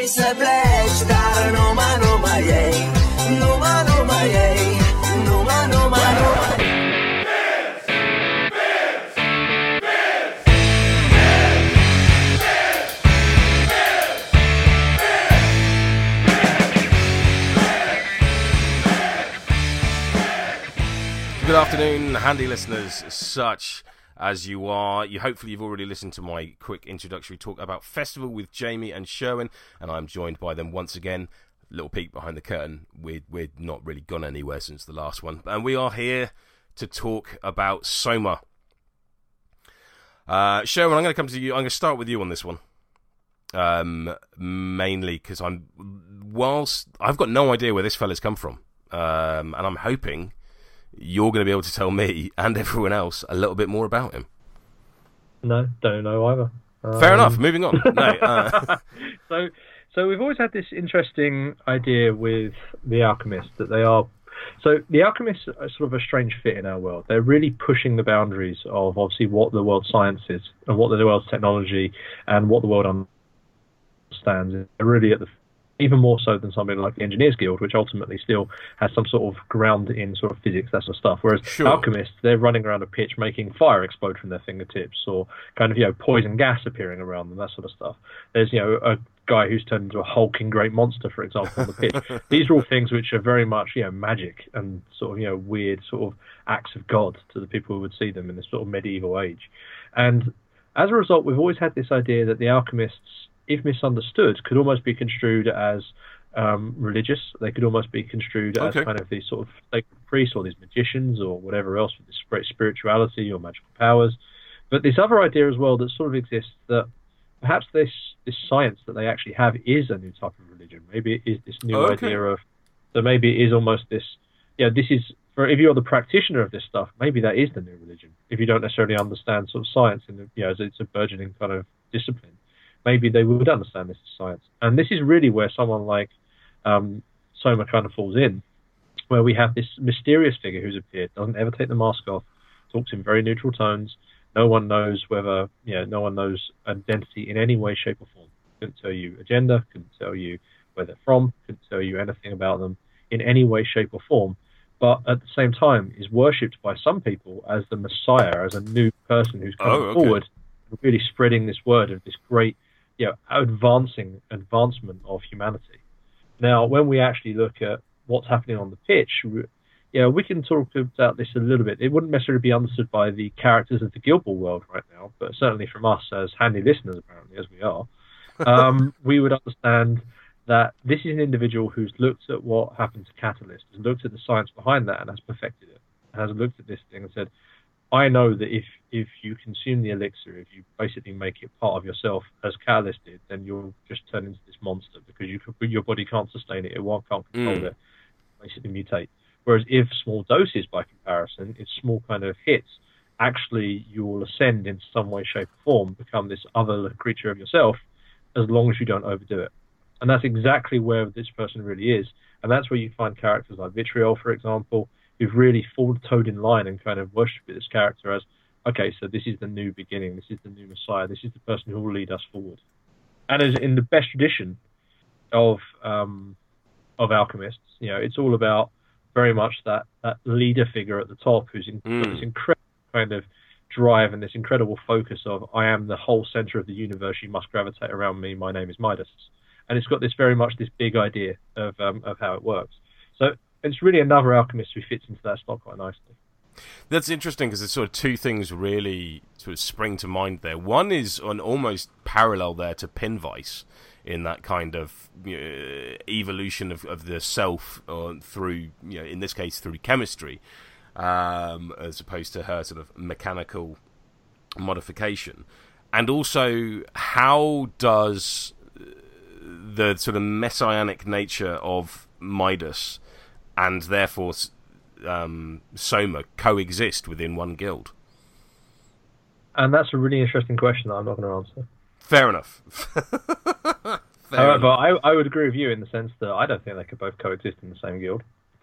se vleć, dar noma noma jej, noma noma jej, noma noma noma. Good afternoon, handy listeners, such as you are. Hopefully you've already listened to my quick introductory talk about Festival with Jamie and Sherwin, and I'm joined by them once again. Little peek behind the curtain. We're not really gone anywhere since the last one, and we are here to talk about Soma. Sherwin, I'm going to come to you. I'm going to start with you on this one, mainly because whilst I've got no idea where this fella's come from, and I'm hoping you're going to be able to tell me and everyone else a little bit more about him. No, don't know either. Fair enough. Moving on. No, So we've always had this interesting idea with the alchemists that they are. So the alchemists are sort of a strange fit in our world. They're really pushing the boundaries of obviously what the world's science is and what the world's technology and what the world understands. They're really at the even more so than something like the Engineers Guild, which ultimately still has some sort of ground in sort of physics, that sort of stuff. Whereas alchemists, they're running around a pitch making fire explode from their fingertips, or kind of, poison gas appearing around them, that sort of stuff. There's, a guy who's turned into a hulking great monster, for example, on the pitch. These are all things which are very much, magic and sort of, weird sort of acts of God to the people who would see them in this sort of medieval age. And as a result, we've always had this idea that the alchemists, if misunderstood, could almost be construed as religious. They could almost be construed as kind of these sort of sacred priests or these magicians or whatever else with this great spirituality or magical powers. But this other idea as well that sort of exists that perhaps this science that they actually have is a new type of religion. Maybe it is this new idea of, so maybe it is almost this, this is, for if you're the practitioner of this stuff, maybe that is the new religion. If you don't necessarily understand sort of science and as it's a burgeoning kind of discipline, maybe they would understand this as science. And this is really where someone like Soma kind of falls in, where we have this mysterious figure who's appeared, doesn't ever take the mask off, talks in very neutral tones. No one knows whether, no one knows identity in any way, shape or form. Couldn't tell you a gender, couldn't tell you where they're from, couldn't tell you anything about them in any way, shape or form. But at the same time is worshipped by some people as the Messiah, as a new person who's coming forward, really spreading this word of this great advancement of humanity. Now, when we actually look at what's happening on the pitch, we can talk about this a little bit. It wouldn't necessarily be understood by the characters of the Guild Ball world right now, but certainly from us as handy listeners, apparently, as we are, we would understand that this is an individual who's looked at what happened to Catalyst, has looked at the science behind that and has perfected it, has looked at this thing and said, I know that if you consume the elixir, if you basically make it part of yourself, as Catalyst did, then you'll just turn into this monster because your body can't sustain it, can't control it, basically mutate. Whereas if small doses, by comparison, if small kind of hits, actually you will ascend in some way, shape, or form, become this other creature of yourself, as long as you don't overdo it. And that's exactly where this person really is. And that's where you find characters like Vitriol, for example, who've really toed in line and kind of worshipped this character as, okay, so this is the new beginning, this is the new Messiah, this is the person who will lead us forward. And as in the best tradition of alchemists, it's all about very much that leader figure at the top who's got this incredible kind of drive and this incredible focus of, I am the whole center of the universe, you must gravitate around me, my name is Midas. And it's got this very much this big idea of how it works. So it's really another alchemist who fits into that slot quite nicely. That's interesting because there's sort of two things really sort of spring to mind there. One is an almost parallel there to Pinvice in that kind of evolution of the self through, in this case, through chemistry, as opposed to her sort of mechanical modification. And also, how does the sort of messianic nature of Midas and therefore Soma coexist within one guild? And that's a really interesting question that I'm not going to answer. Fair enough. However, I would agree with you in the sense that I don't think they could both coexist in the same guild.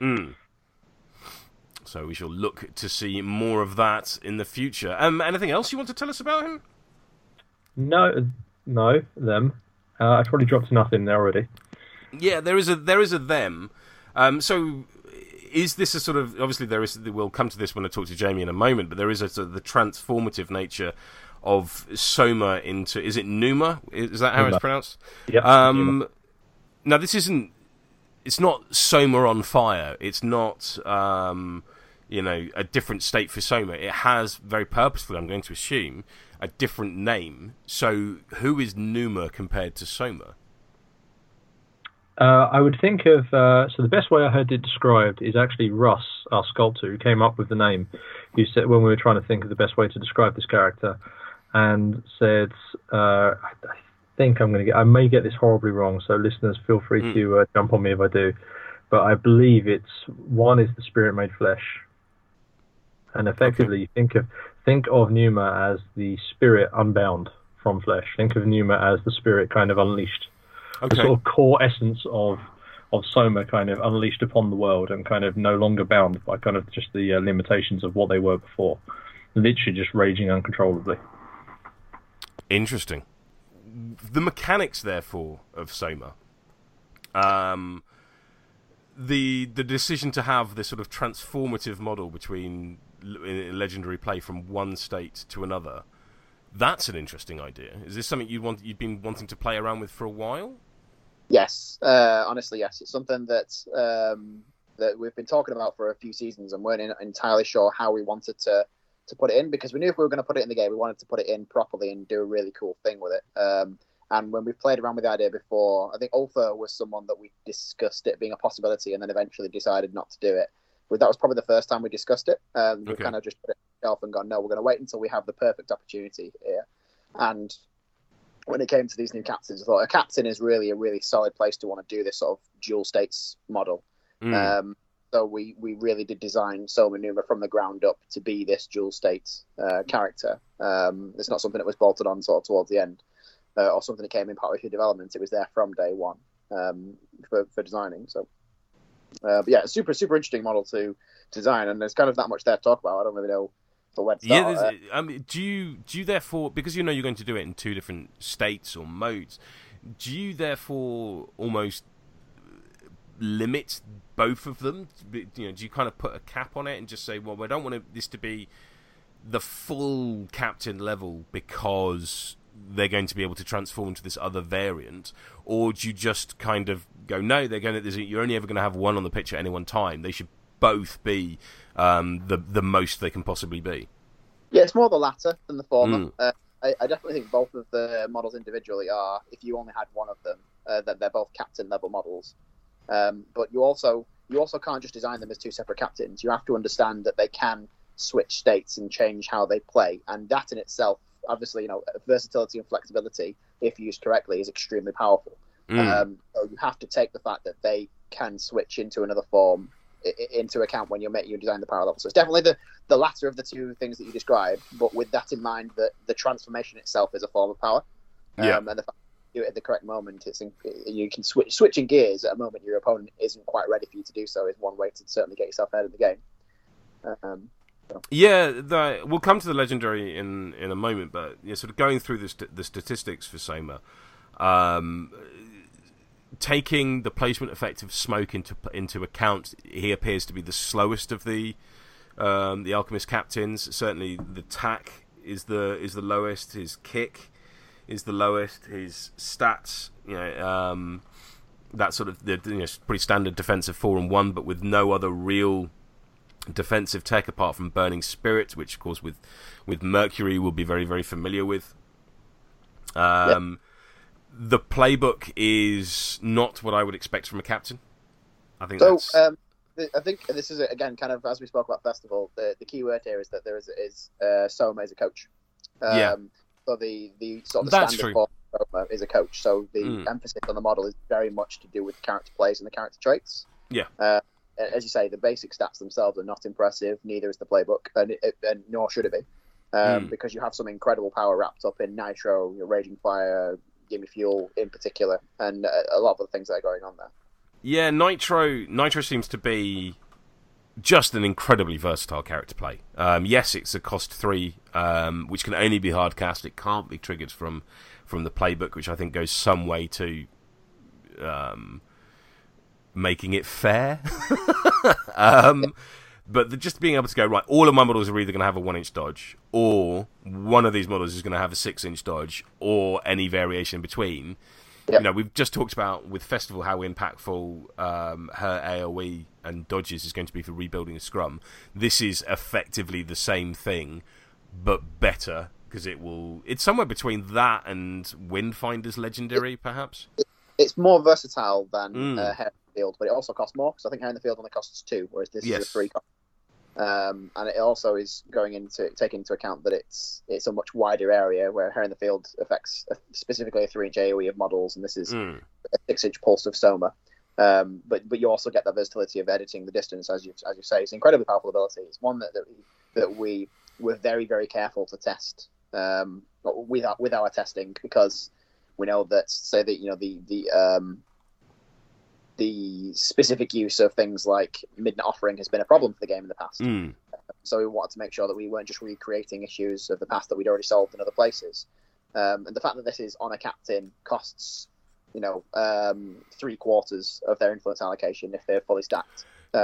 So we shall look to see more of that in the future. Anything else you want to tell us about him? No, them. I've probably dropped enough in there already. Yeah, there is a them. So is this a sort of, obviously we'll come to this when I talk to Jamie in a moment, but there is a sort of the transformative nature of Soma into, is it Numa? Is that how Numa. it's pronounced? Yeah. Now it's not Soma on fire. It's not a different state for Soma. It has very purposefully, I'm going to assume, a different name. So who is Numa compared to Soma? I would think of so the best way I heard it described is actually Russ, our sculptor, who came up with the name. Who said, when we were trying to think of the best way to describe this character, and said, I think I may get this horribly wrong, so listeners, feel free to jump on me if I do. But I believe one is the spirit made flesh, and effectively think of Numa as the spirit unbound from flesh. Think of Numa as the spirit kind of unleashed. Okay. The sort of core essence of Soma kind of unleashed upon the world and kind of no longer bound by kind of just the limitations of what they were before. Literally just raging uncontrollably. Interesting. The mechanics, therefore, of Soma. The decision to have this sort of transformative model between legendary play from one state to another. That's an interesting idea. Is this something you'd been wanting to play around with for a while? Yes, honestly, yes. It's something that we've been talking about for a few seasons and weren't entirely sure how we wanted to put it in, because we knew if we were going to put it in the game, we wanted to put it in properly and do a really cool thing with it. And when we played around with the idea before, I think Ulfa was someone that we discussed it being a possibility and then eventually decided not to do it. But that was probably the first time we discussed it. We kind of just put it on the shelf and gone, no, we're going to wait until we have the perfect opportunity here. And when it came to these new captains, I thought a captain is really a really solid place to want to do this sort of dual states model. So we really did design Soma Numa from the ground up to be this dual states character. It's not something that was bolted on sort of towards the end or something that came in part of your development. It was there from day one for designing. So, but yeah, super interesting model to design, and there's kind of that much there to talk about. I don't really know where to start. Yeah, do you therefore, because you know you're going to do it in two different states or modes, do you therefore almost limit both of them? Do you kind of put a cap on it and just say, well, we don't want this to be the full captain level because they're going to be able to transform into this other variant, or do you just kind of go, no, you're only ever going to have one on the pitch at any one time. They should both be the most they can possibly be. Yeah, it's more the latter than the former. I definitely think both of the models individually are, if you only had one of them, that they're both captain level models. But you also can't just design them as two separate captains. You have to understand that they can switch states and change how they play, and that in itself, obviously, versatility and flexibility, if used correctly, is extremely powerful. So you have to take the fact that they can switch into another form into account when you design the power level. So it's definitely the latter of the two things that you described, but with that in mind, that the transformation itself is a form of power. And the fact that you do it at the correct moment, you can switching gears at a moment your opponent isn't quite ready for you to do so is one way to certainly get yourself ahead of the game. Yeah, we'll come to the legendary in a moment, but sort of going through the statistics for Soma, taking the placement effect of smoke into account, he appears to be the slowest of the alchemist captains. Certainly, the tack is the lowest. His kick is the lowest. His stats, that sort of pretty standard defensive 4 and 1, but with no other real defensive tech apart from Burning Spirit, which of course with Mercury we'll be very, very familiar with. The playbook is not what I would expect from a captain. I think I think this is again kind of as we spoke about Festival. The key word here is that there is Soma is a coach. So the sort of the standard for Soma is a coach. So the emphasis on the model is very much to do with the character plays and the character traits. As you say, the basic stats themselves are not impressive. Neither is the playbook, and nor should it be, because you have some incredible power wrapped up in Nitro, Raging Fire, Gimme Fuel in particular, and a lot of the things that are going on there. Yeah, Nitro seems to be just an incredibly versatile character play. Yes, it's a cost 3, which can only be hard cast. It can't be triggered from from the playbook, which I think goes some way to making it fair. But just being able to go, right, all of my models are either going to have a 1-inch dodge, or one of these models is going to have a 6-inch dodge, or any variation in between. Yep. You know, we've just talked about with Festival how impactful her AoE and dodges is going to be for rebuilding a scrum. This is effectively the same thing, but better, because it's somewhere between that and Windfinder's Legendary, perhaps. It's more versatile than Hair in the Field, but it also costs more, because I think Hair in the Field only costs 2, whereas this is a 3 cost. And it also is taking into account that it's a much wider area, where Hair in the Field affects specifically a 3-inch AoE of models, and this is a 6-inch pulse of Soma. But you also get the versatility of editing the distance, as you say. It's an incredibly powerful ability. It's one that we were very, very careful to test with our testing, because we know that, say that, you know, the specific use of things like Midnight Offering has been a problem for the game in the past. So we wanted to make sure that we weren't just recreating issues of the past that we'd already solved in other places. And the fact that this is on a captain costs, you know, 3/4 of their influence allocation if they're fully stacked.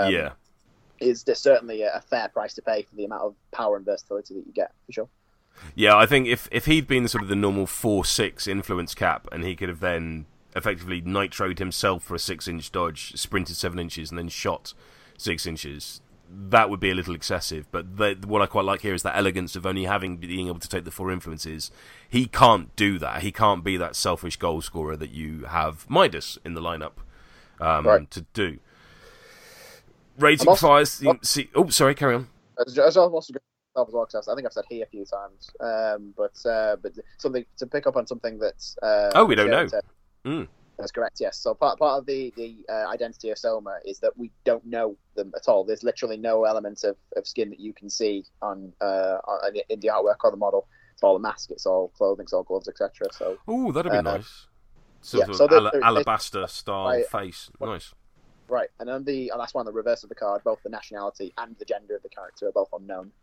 Is there certainly a fair price to pay for the amount of power and versatility that you get, for sure. Yeah, I think if he'd been sort of the normal 4/6 influence cap, and he could have then effectively nitroed himself for a 6-inch dodge, sprinted 7 inches, and then shot 6 inches, that would be a little excessive. But what I quite like here is that elegance of only being able to take the 4 influences. He can't do that. He can't be that selfish goal scorer that you have Midas in the lineup to do. Rating Fires. Sorry, carry on. I was also going to as well, because I think I've said he a few times. But something to pick up on something that we don't know. That's correct. Yes. So part of the identity of Soma is that we don't know them at all. There's literally no element of skin that you can see in the artwork or the model. It's all a mask. It's all clothing. It's all gloves, etc. So that'd be nice. Alabaster style face. Nice. Right, and on the last one, the reverse of the card, both the nationality and the gender of the character are both unknown.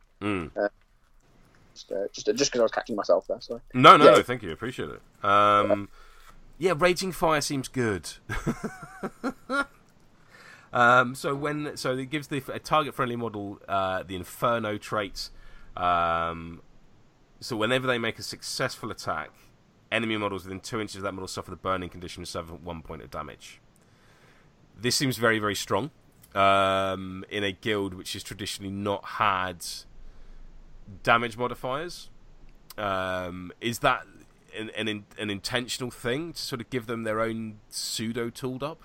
Just because I was catching myself there. Sorry. No, thank you, appreciate it. Raging Fire seems good. So it gives a target-friendly model the Inferno trait. So whenever they make a successful attack, enemy models within 2 inches of that model suffer the burning condition and suffer 1 point of damage. This seems very, very strong in a guild which has traditionally not had damage modifiers. Is that an intentional thing to sort of give them their own pseudo tooled up?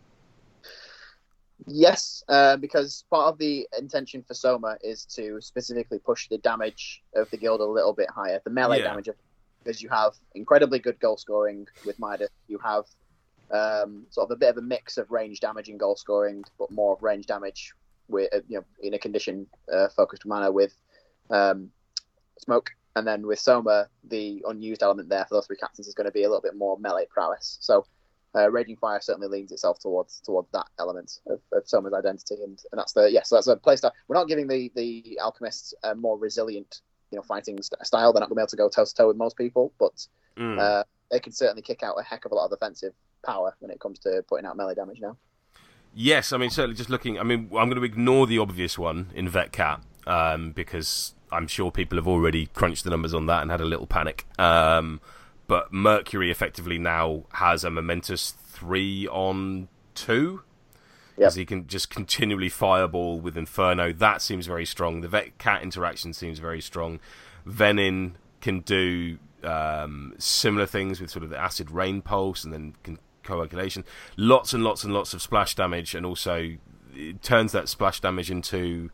Yes, because part of the intention for Soma is to specifically push the damage of the guild a little bit higher, the melee damage, because you have incredibly good goal scoring with Midas. You have sort of a bit of a mix of range damage and goal scoring, but more range damage with in a condition focused manner with Smoke, and then with Soma, the unused element there for those 3 captains is going to be a little bit more melee prowess. So Raging Fire certainly leans itself towards that element of Soma's identity, and that's so that's a playstyle. We're not giving the alchemists a more resilient fighting style. They're not going to be able to go toe to toe with most people, but they can certainly kick out a heck of a lot of offensive power when it comes to putting out melee damage now. Yes, I mean, certainly just looking... I mean, I'm going to ignore the obvious one in Vet Cat, because I'm sure people have already crunched the numbers on that and had a little panic. But Mercury effectively now has a momentous 3-on-2, because he can just continually fireball with Inferno. That seems very strong. The Vet Cat interaction seems very strong. Venin can do similar things with sort of the acid rain pulse and then coagulation. Lots and lots and lots of splash damage, and also it turns that splash damage into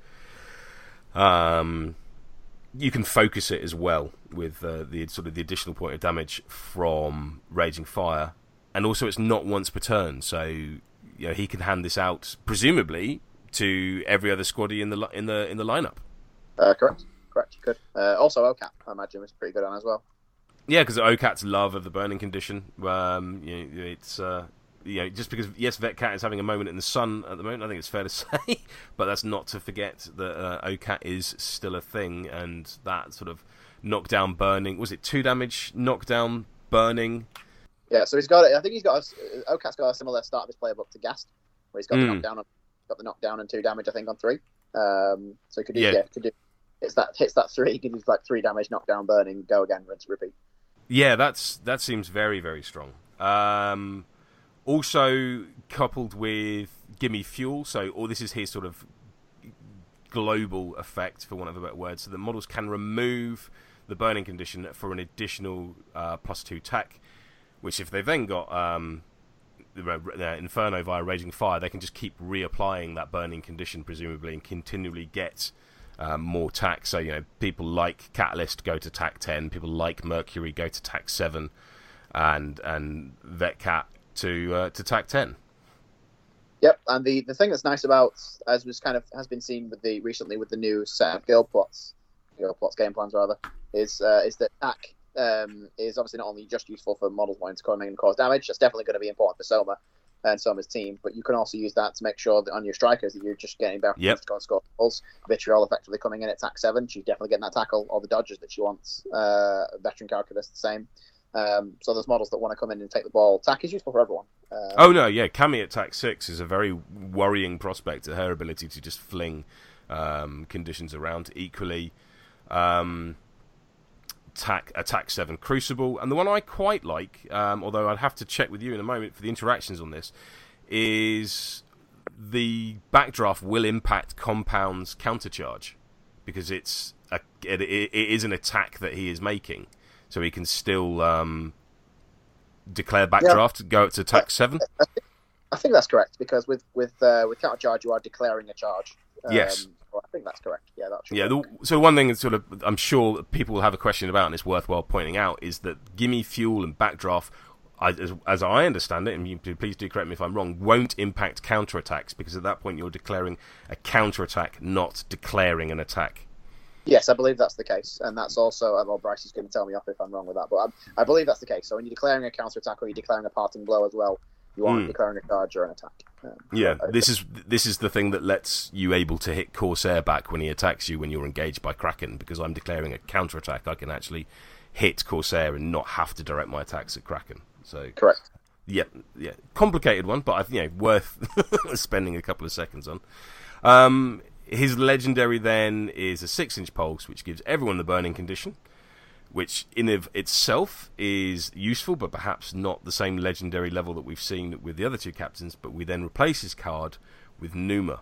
you can focus it as well with the sort of the additional point of damage from Raging Fire, and also it's not once per turn, so he can hand this out presumably to every other squaddy in the lineup. Correct, you could. Also, OCAT, I imagine, is pretty good on as well. Yeah, because OCAT's love of the burning condition. It's just because Vet Cat is having a moment in the sun at the moment. I think it's fair to say, but that's not to forget that OCAT is still a thing, and that sort of knockdown burning. Was it 2 damage knockdown burning. Yeah, so he's got. I think Okat's got a similar start of his playbook to Gast, where he's got the knockdown and 2 damage, I think, on 3. So he could do hits that 3, he gives like 3 damage, knockdown, burning, go again, rinse, repeat. Yeah, that seems very, very strong. Also coupled with Gimme Fuel, this is his sort of global effect, for want of a better word, so the models can remove the burning condition for an additional +2 attack, which if they've then got Inferno via Raging Fire, they can just keep reapplying that burning condition, presumably, and continually get more tack. So, people like Catalyst go to tack 10, people like Mercury go to tack 7, and Vetcat to tack 10. Yep, and the thing that's nice about, as was has been seen recently with the new set of guild plots game plans rather, is that tack is obviously not only just useful for models wanting to come in and cause damage. That's definitely going to be important for Soma and Soma's team, but you can also use that to make sure that on your strikers that you're just getting better to go and score goals. Vitriol effectively coming in at tack 7, she's definitely getting that tackle, or the dodges that she wants. Veteran Calculus the same. So there's models that want to come in and take the ball. Tack is useful for everyone. Cami at tack 6 is a very worrying prospect. Her ability to just fling conditions around equally. Attack 7 Crucible, and the one I quite like, although I'd have to check with you in a moment for the interactions on this, is the backdraft will impact Compound's countercharge, because it is an attack that he is making, so he can still declare backdraft, go up to attack 7. I think that's correct, because with countercharge you are declaring a charge. Yes. I think that's correct. Yeah, that's true. Yeah. So one thing that I'm sure people will have a question about, and it's worthwhile pointing out, is that Gimme Fuel and Backdraft, as I understand it, and please do correct me if I'm wrong, won't impact counterattacks, because at that point you're declaring a counterattack, not declaring an attack. Yes, I believe that's the case, and that's also. Well, Bryce is going to tell me off if I'm wrong with that, but I believe that's the case. So when you're declaring a counterattack or you're declaring a parting blow as well, you aren't declaring a charge or an attack. This is the thing that lets you able to hit Corsair back when he attacks you when you're engaged by Kraken, because I'm declaring a counterattack. I can actually hit Corsair and not have to direct my attacks at Kraken. So correct. Yeah, complicated one, but worth spending a couple of seconds on. His legendary then is a 6-inch pulse, which gives everyone the burning condition, which in of itself is useful, but perhaps not the same legendary level that we've seen with the other 2 captains. But we then replace his card with Numa,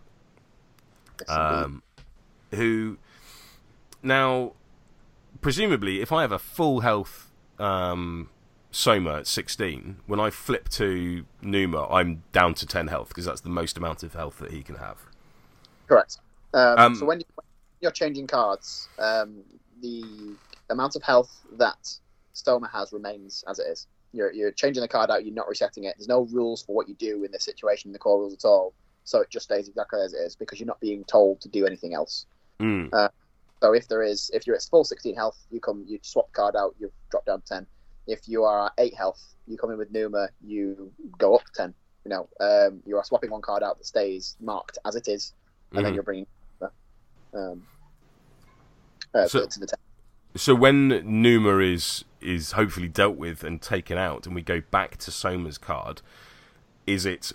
who now, presumably, if I have a full health Soma at 16, when I flip to Numa, I'm down to 10 health, because that's the most amount of health that he can have. Correct. So when you're changing cards, the amount of health that Soma has remains as it is. You're changing the card out, you're not resetting it. There's no rules for what you do in this situation, the core rules at all. So it just stays exactly as it is, because you're not being told to do anything else. So if you're at full 16 health, you swap the card out, you drop down to 10. If you are at 8 health, you come in with Numa, you go up to 10. You are swapping one card out that stays marked as it is, and then you're bringing to the 10. So when Numa is hopefully dealt with and taken out, and we go back to Soma's card, is it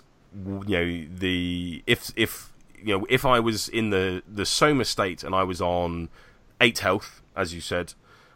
if I was in the Soma state and I was on 8 health, as you said,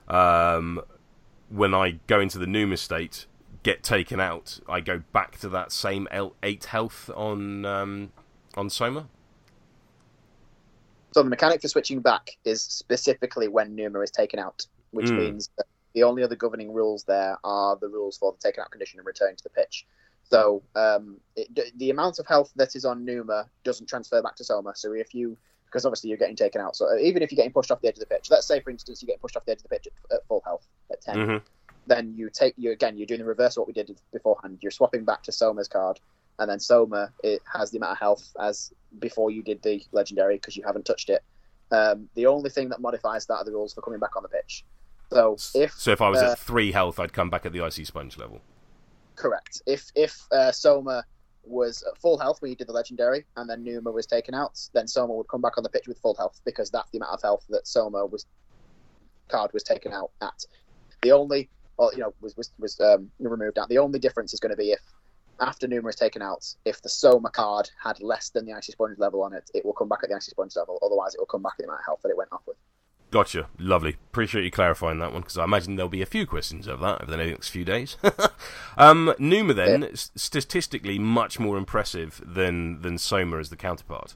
when I go into the Numa state, get taken out, I go back to that same 8 health on Soma? So the mechanic for switching back is specifically when Numa is taken out, which means that the only other governing rules there are the rules for the taken out condition and returning to the pitch. So the amount of health that is on Numa doesn't transfer back to Soma. So because obviously you're getting taken out. So even if you're getting pushed off the edge of the pitch, let's say for instance you're getting pushed off the edge of the pitch at full health at 10, then you're doing the reverse of what we did beforehand. You're swapping back to Soma's card. And then Soma, it has the amount of health as before you did the legendary, because you haven't touched it. The only thing that modifies that are the rules for coming back on the pitch. So if I was at 3 health, I'd come back at the Icy Sponge level. Correct. If Soma was at full health when you did the legendary, and then Numa was taken out, then Soma would come back on the pitch with full health, because that's the amount of health that Soma card was taken out at. The only or was removed out. The only difference is going to be if after Numa is taken out, if the Soma card had less than the Icy Sponge level on it, it will come back at the Icy Sponge level. Otherwise, it will come back at the amount of health that it went off with. Gotcha. Lovely. Appreciate you clarifying that one, because I imagine there'll be a few questions of that over the next few days. Numa, then, statistically much more impressive than Soma as the counterpart.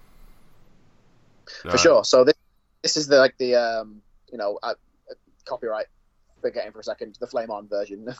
For sure. So this is the copyright, forgetting for a second, the Flame On version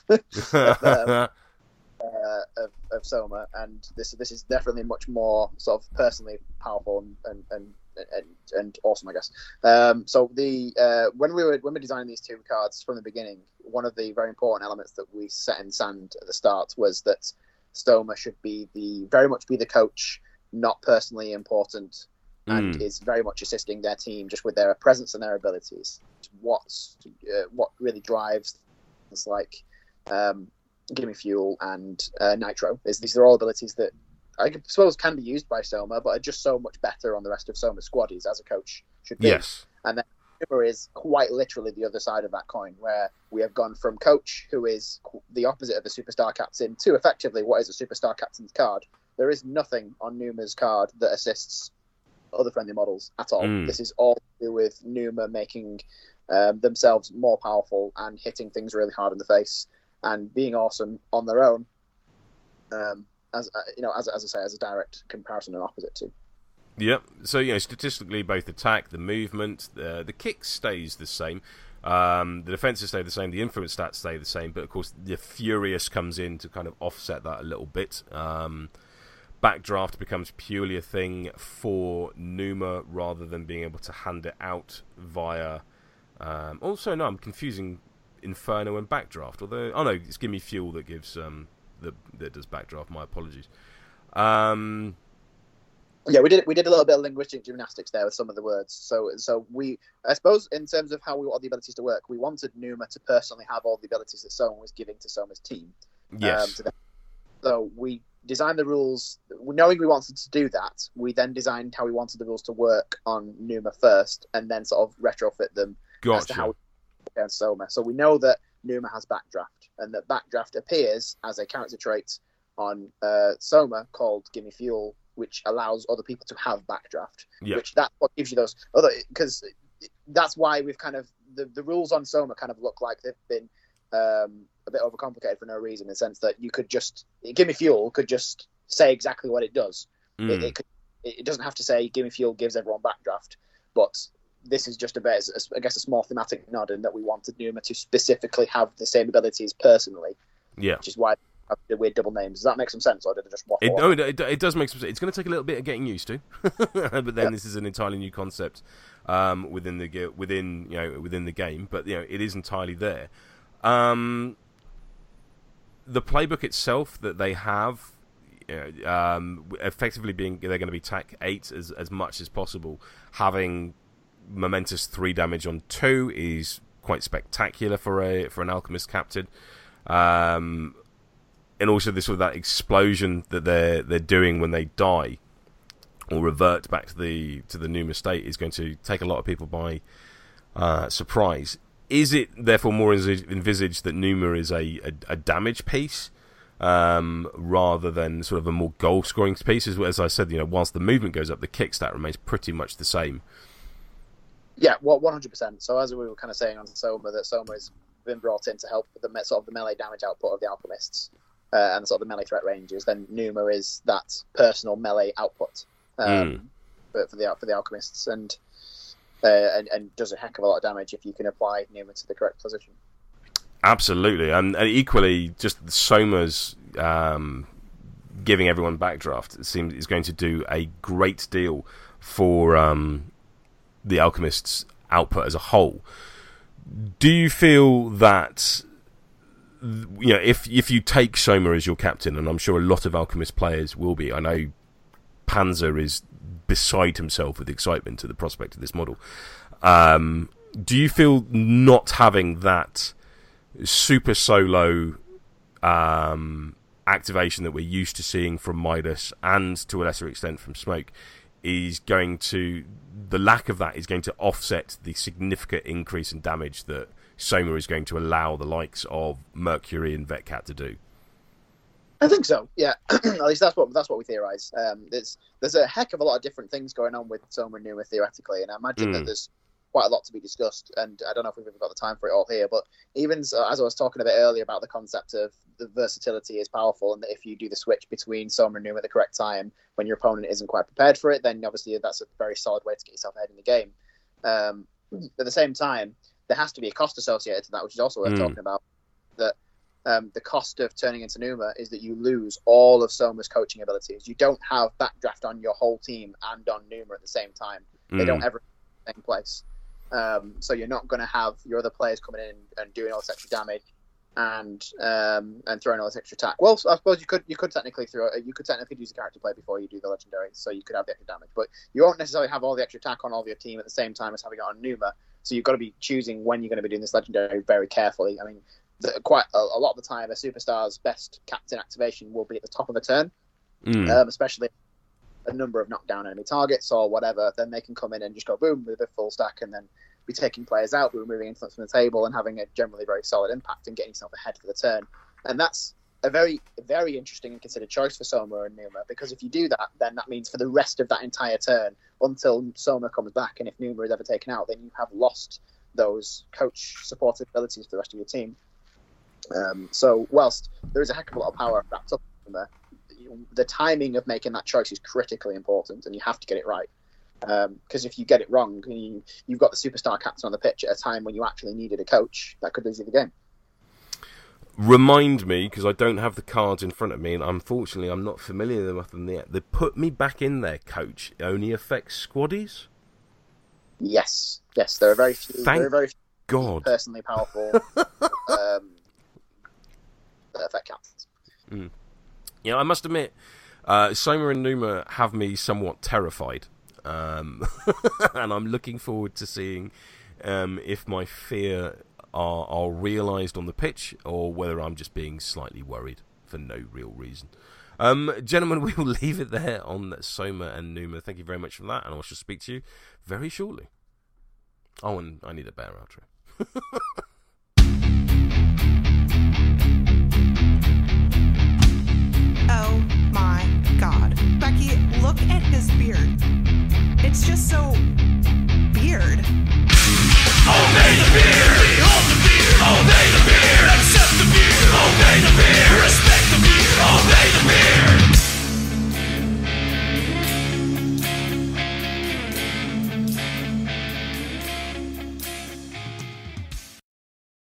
of Soma, and this is definitely much more sort of personally powerful and awesome, I guess. So when we were designing these two cards from the beginning, one of the very important elements that we set in sand at the start was that Soma should be very much the coach, not personally important, and is very much assisting their team just with their presence and their abilities. What really drives things like Gimme Fuel and Nitro. These are all abilities that I suppose can be used by Soma, but are just so much better on the rest of Soma's squaddies, as a coach should be. Yes. And then Numa is quite literally the other side of that coin, where we have gone from coach, who is the opposite of a superstar captain, to effectively what is a superstar captain's card. There is nothing on Numa's card that assists other friendly models at all. This is all to do with Numa making themselves more powerful and hitting things really hard in the face and being awesome on their own. As I say, as a direct comparison and opposite to. Yep. So statistically, both attack, the movement, the kick stays the same. The defenses stay the same. The influence stats stay the same. But of course, the Furious comes in to kind of offset that a little bit. Backdraft becomes purely a thing for Numa rather than being able to hand it out via. Also, no, I'm confusing Inferno and Backdraft. Although, no, it's Gimme Fuel that gives that does Backdraft. My apologies. Yeah, we did a little bit of linguistic gymnastics there with some of the words. So we, I suppose, in terms of how we want the abilities to work, we wanted Numa to personally have all the abilities that Soma was giving to Soma's team. Yes. So we designed the rules, knowing we wanted to do that. We then designed how we wanted the rules to work on Numa first, and then sort of retrofit them as to how we work against Soma. So we know that Numa has Backdraft, and that Backdraft appears as a character trait on Soma called Gimme Fuel, which allows other people to have Backdraft. Yep. Which that's what gives you those other, because that's why we've kind of the rules on Soma kind of look like they've been a bit overcomplicated for no reason, in the sense that you could just Gimme Fuel could just say exactly what it does. It doesn't have to say Gimme Fuel gives everyone Backdraft, but this is just a bit, I guess, a small thematic nod in that we wanted Numa to specifically have the same abilities personally. Yeah, which is why the weird double names. Does that make some sense, or did it just waffle on? It does make some sense. It's going to take a little bit of getting used to, but then This is an entirely new concept within the game. But it is entirely there. The playbook itself that they have, effectively being they're going to be TAC 8 as much as possible. Having momentous 3 damage on 2 is quite spectacular for an alchemist captain. And also this that explosion that they're doing when they die or revert back to the Numa state is going to take a lot of people by surprise. Is it therefore more envisaged that Numa is a damage piece rather than sort of a more goal scoring piece? As I said, whilst the movement goes up, the kick stat remains pretty much the same. Yeah, well, 100%. So as we were kind of saying on Soma, that Soma has been brought in to help with the sort of the melee damage output of the alchemists. And sort of the melee threat ranges, then Numa is that personal melee output for the alchemists, and does a heck of a lot of damage if you can apply Numa to the correct position. Absolutely, and equally, just Soma's giving everyone Backdraft seems is going to do a great deal for the alchemists' output as a whole. Do you feel that? If you take Soma as your captain, and I'm sure a lot of Alchemist players will be, I know Panzer is beside himself with excitement at the prospect of this model. Do you feel not having that super solo activation that we're used to seeing from Midas and to a lesser extent from Smoke the lack of that is going to offset the significant increase in damage that Soma is going to allow the likes of Mercury and Vetcat to do. I think so. Yeah, at least that's what we theorise. There's a heck of a lot of different things going on with Soma and Numa theoretically, and I imagine that there's quite a lot to be discussed. And I don't know if we've ever got the time for it all here, but even so, as I was talking a bit earlier about the concept of the versatility is powerful, and that if you do the switch between Soma and Numa at the correct time when your opponent isn't quite prepared for it, then obviously that's a very solid way to get yourself ahead in the game. At the same time, there has to be a cost associated to that, which is also worth talking about. That the cost of turning into Numa is that you lose all of Soma's coaching abilities. You don't have backdraft on your whole team and on Numa at the same time. They don't ever in the same place. So you're not going to have your other players coming in and doing all this extra damage and throwing all this extra attack. Well, I suppose you could technically use a character play before you do the legendary, so you could have the extra damage. But you won't necessarily have all the extra attack on all of your team at the same time as having it on Numa. So you've got to be choosing when you're going to be doing this legendary very carefully. I mean, quite a lot of the time, a superstar's best captain activation will be at the top of a turn, especially a number of knockdown enemy targets or whatever. Then they can come in and just go boom with a full stack and then be taking players out, but removing influence from the table and having a generally very solid impact and getting yourself ahead for the turn. And that's a very, very interesting and considered choice for Soma and Numa, because if you do that, then that means for the rest of that entire turn, until Soma comes back, and if Numa is ever taken out, then you have lost those coach supportive abilities for the rest of your team. So whilst there is a heck of a lot of power wrapped up in there, the timing of making that choice is critically important, and you have to get it right. Because if you get it wrong, you've got the superstar captain on the pitch at a time when you actually needed a coach, that could lose you the game. Remind me, because I don't have the cards in front of me, and unfortunately I'm not familiar with them yet. They put me back in there, coach. It only affects squaddies? Yes, there are very few. Very few God. Personally powerful effect captains. Yeah, I must admit, Soma and Numa have me somewhat terrified. And I'm looking forward to seeing if my fear are realised on the pitch, or whether I'm just being slightly worried for no real reason. Gentlemen, we will leave it there on Soma and Numa. Thank you very much for that, and I shall speak to you very shortly. Oh, and I need a bear outro.